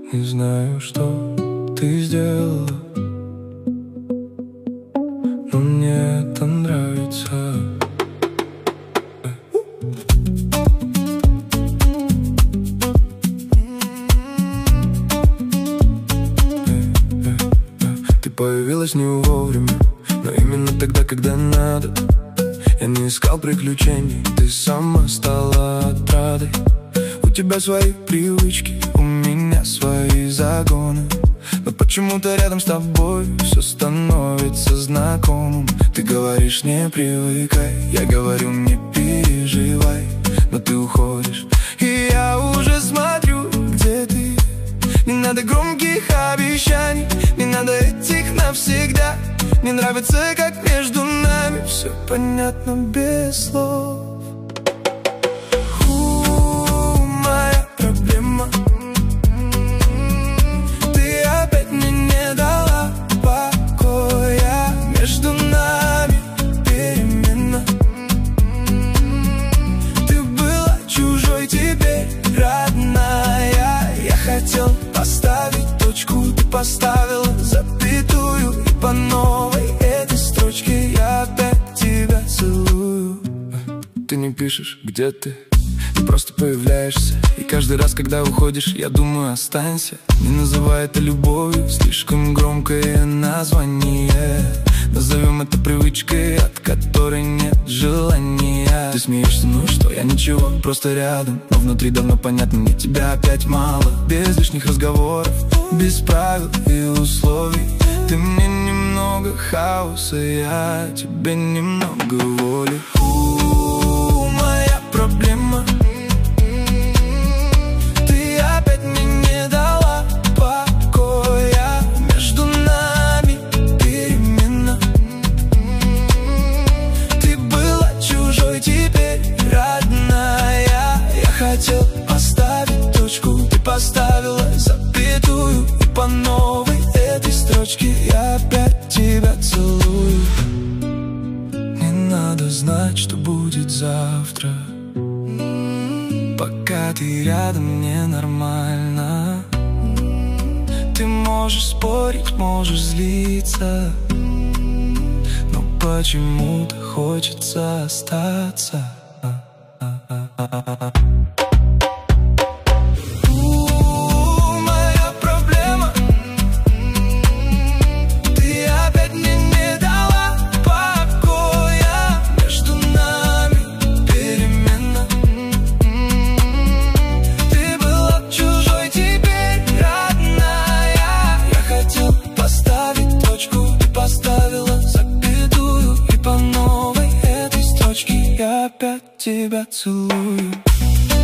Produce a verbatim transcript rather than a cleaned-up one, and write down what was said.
Не знаю, что ты сделала, но мне это нравится. Ты появилась не вовремя, но именно тогда, когда надо. Я не искал приключений, ты сама стала отрадой. У тебя свои привычки, у меня свои загоны, но почему-то рядом с тобой все становится знакомым. Ты говоришь, не привыкай, я говорю, не переживай, но ты уходишь, и я уже смотрю, где ты. Не надо громких обещаний, не надо этих навсегда. Мне нравится, как между нами все понятно без слов. У, моя проблема. Ты опять мне не дала покоя. Между нами перемена. Ты была чужой, теперь родная. Я хотел поставить точку, ты поставила запятую, и по новой этой строчке я опять тебя целую. Ты не пишешь, где ты, ты просто появляешься, и каждый раз, когда уходишь, я думаю, останься. Не называй это любовью, слишком громкое название. Назовем это привычкой, от которой нет желания. Ты смеешься, ну что, я ничего, просто рядом, но внутри давно понятно, мне тебя опять мало. Без лишних разговоров, без правил и условий. Ты мне немного хаоса, я тебе немного воли. У, моя проблема. Ты опять мне не дала покоя. Между нами перемена. Ты была чужой, теперь родная. Я хотел поставить точку, ты поставила запятую, и по новой этой строчке я опять тебя целую. Не надо знать, что будет завтра. Пока ты рядом, мне нормально. Ты можешь спорить, можешь злиться, но почему-то хочется остаться. Я опять тебя целую.